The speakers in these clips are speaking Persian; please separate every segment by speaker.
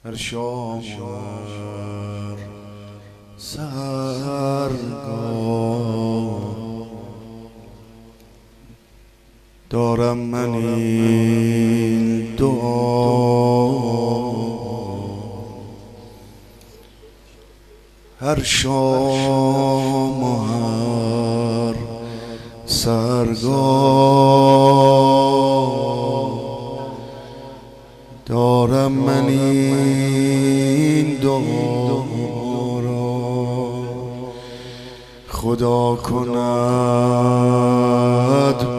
Speaker 1: هر شام و هر سحرگاه دارم من این دعا، هر شام و هر سحرگاه دارم من این دعا را، خدا کند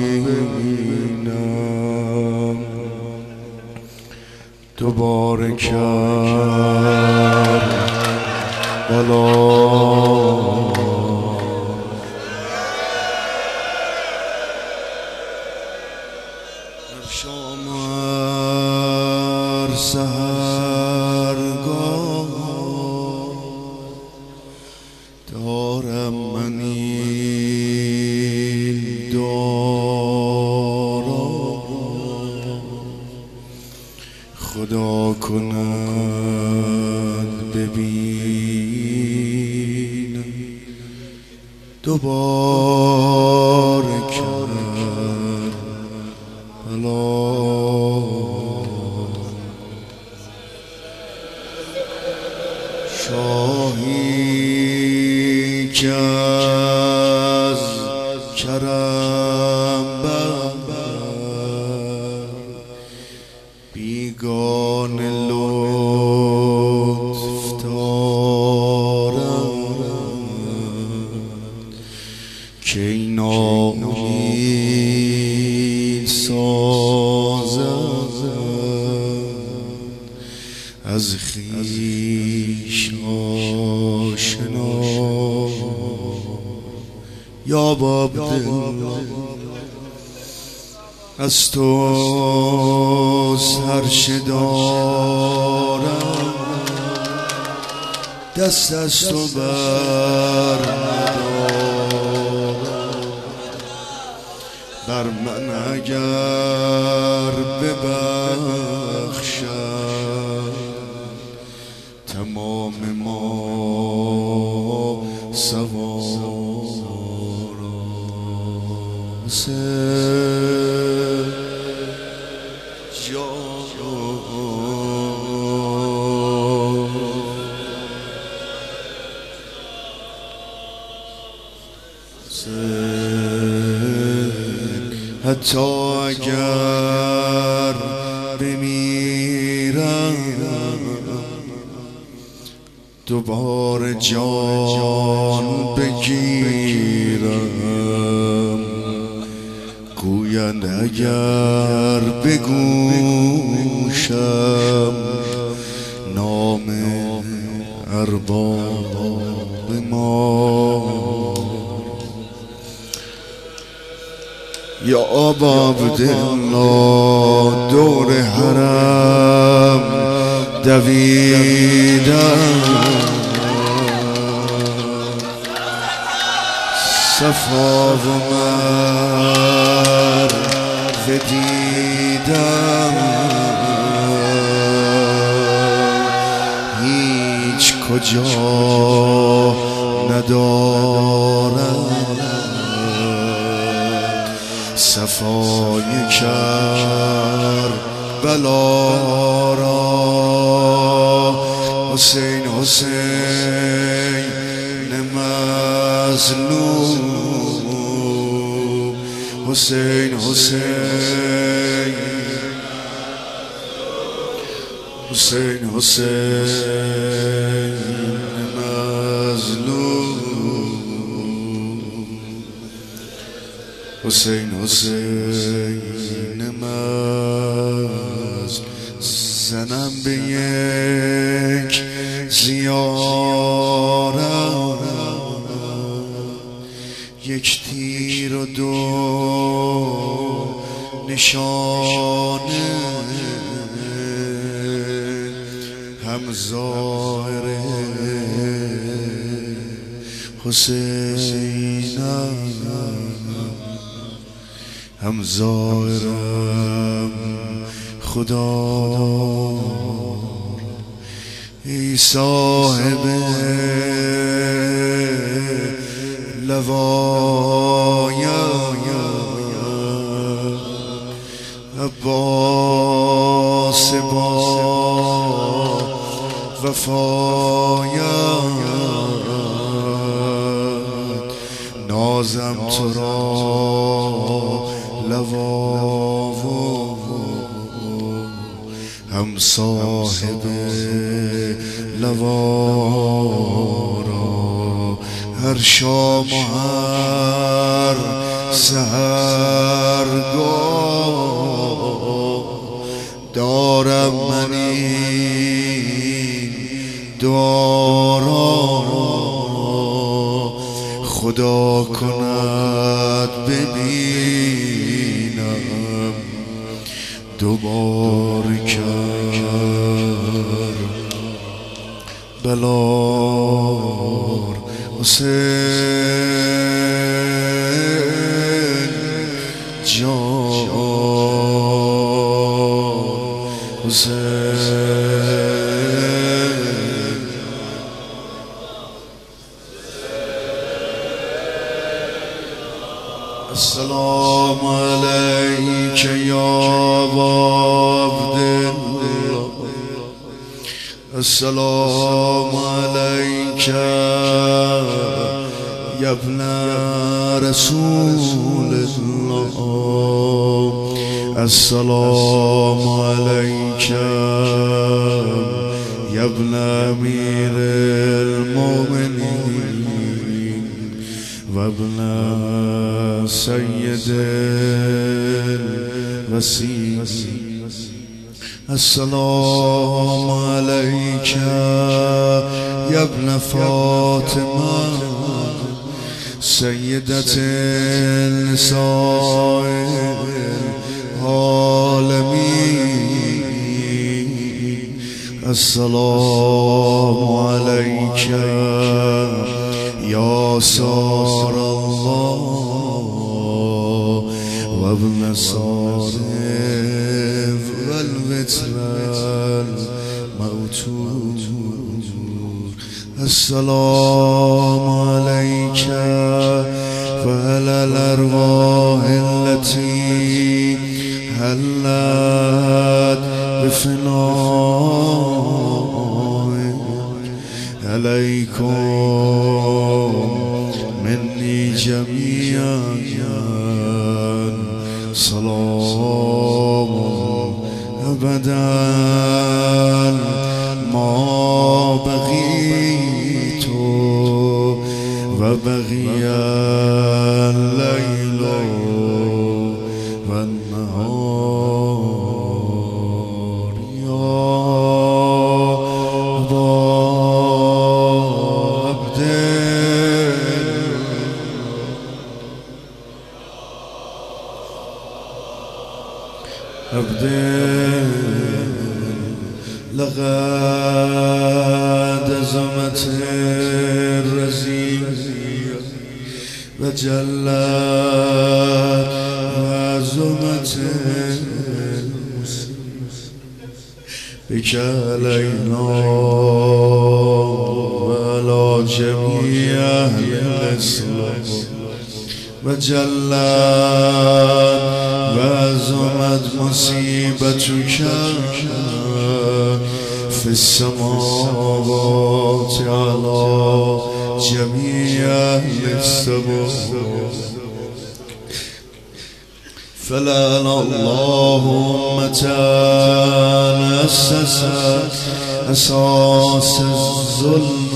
Speaker 1: ببینم دوباره کربلا. هر شام هر سحرگاه دارم من این دعا را، خدا کند ببینم دوباره کربلا. شاهی که از کرم بر بیگانه لطف دارد که این ناامید سازد از خویش آشنا. یا باب دل از توست هر چه دارم، دست از تو بر ندارم. بر من اگر ببخشد تمام ما سوار حتی اگر بمیرم دوباره جان بگیرم، گویند اگر بگوشم نام ارباب ما. یا باب دلا دور حرم دویدم، صفا و مروه دیدم، هیچ کجا ندارم صفای کربلا را. حسین حسین مظلوم، حسین حسین حسین حسین مظلوم، حسین حسین زنم به یک زیارت، یک تیر و دو نشانه، هم ظاهر حسینم هم ظاهرم خدا. ای صاحب لوایا عباس با وفایا نازم تو را لوا و هم صاحب لوا را هر شام و هر سحرگاه دارم من این دعا خدا کند ببینم دوبار بلار حسین جان حسین السلام علیک یا عبدالله السلام علیک یا ابن رسول الله السلام علیک یا ابن امیر المؤمنین و ابن سید الوصی السلام علیک یا ابن فاطمه سیدة نساء العالمین السلام علیک یا سار الله و ابن صارف والوتر الموتور السلام عليك وعلى الأرواح التي هلت بفنائك عليكم مني جميعا سلام أبدا ما بقيت وبقي الليل والنهار يا أبا عبد لقد زمت الرزية وجلت وزمت بك علينا وعلى جميع أهل الإسلام وجلت وعظمت مصيبتك في السماوات على جميع أهل السماء فلعن الله أمة أسست أساس الظلم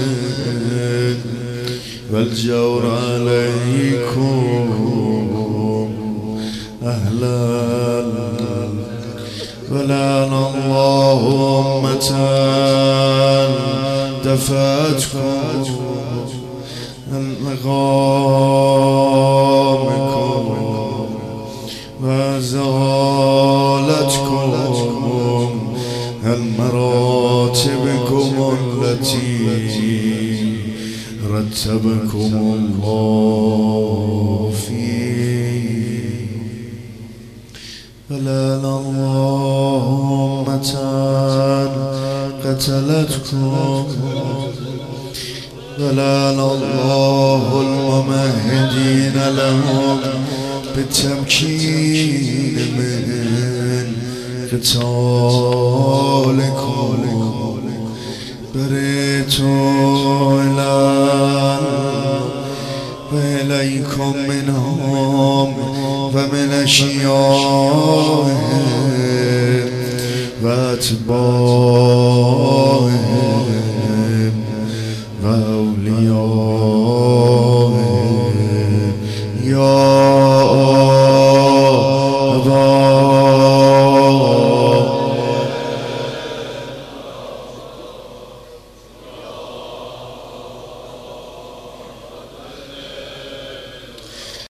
Speaker 1: والجور عليكم أهلا ولعن الله أمة دفعتكم المقامكم وزالتكم المراتبكم التي رتبكم الله فيه ولعن الله أمة قتلتكم ولعن الله الممهدين لهم بالتمكين من قتالكم